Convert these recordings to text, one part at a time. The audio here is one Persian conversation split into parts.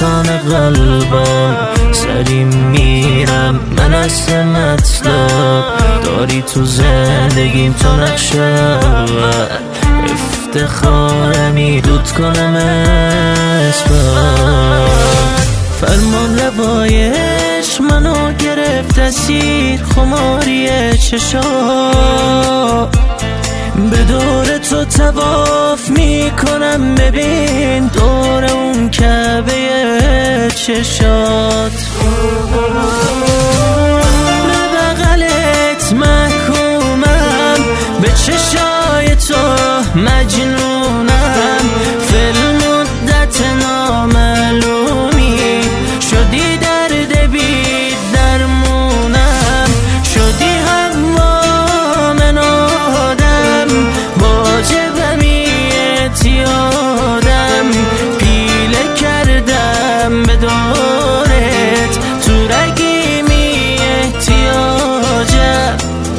انسان قلبم، سری میرم من از مطلب. داری تو زندگیم تو نقش اول، افتخارمی دود کنم اسمم. فرمان روایش منو گرفت اسیر، خماری چشا به دور تو طواف میکنم. ببین دور اون کعبه چشات، به بغلت محکومم، به چشای تو مجنونم. فیلمدت نامعلومی شدی، درد بی درمونم شدی. هوا من آدم واجبمی اعتیادم، پیله کردم به دورت تو رگیمی احتیاجم.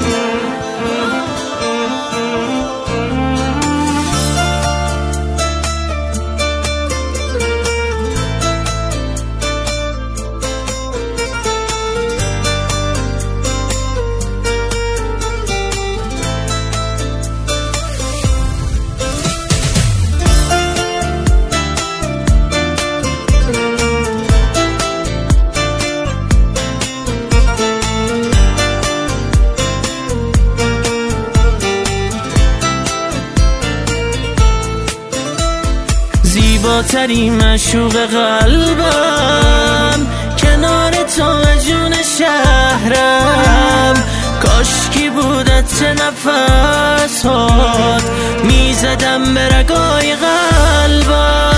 زیباتری معشوق قلبم، کنار تو جون شهرم. کاشکی بودت نفس هات، میزدم به رگای قلبم.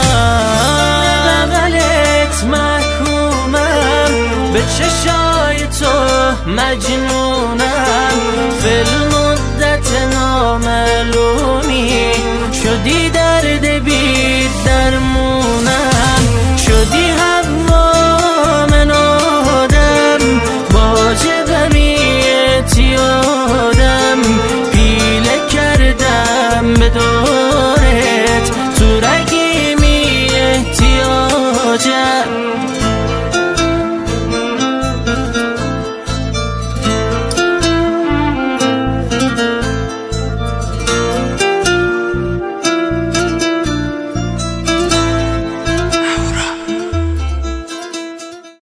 بغلت محکومم، به چشای تو مجنونم.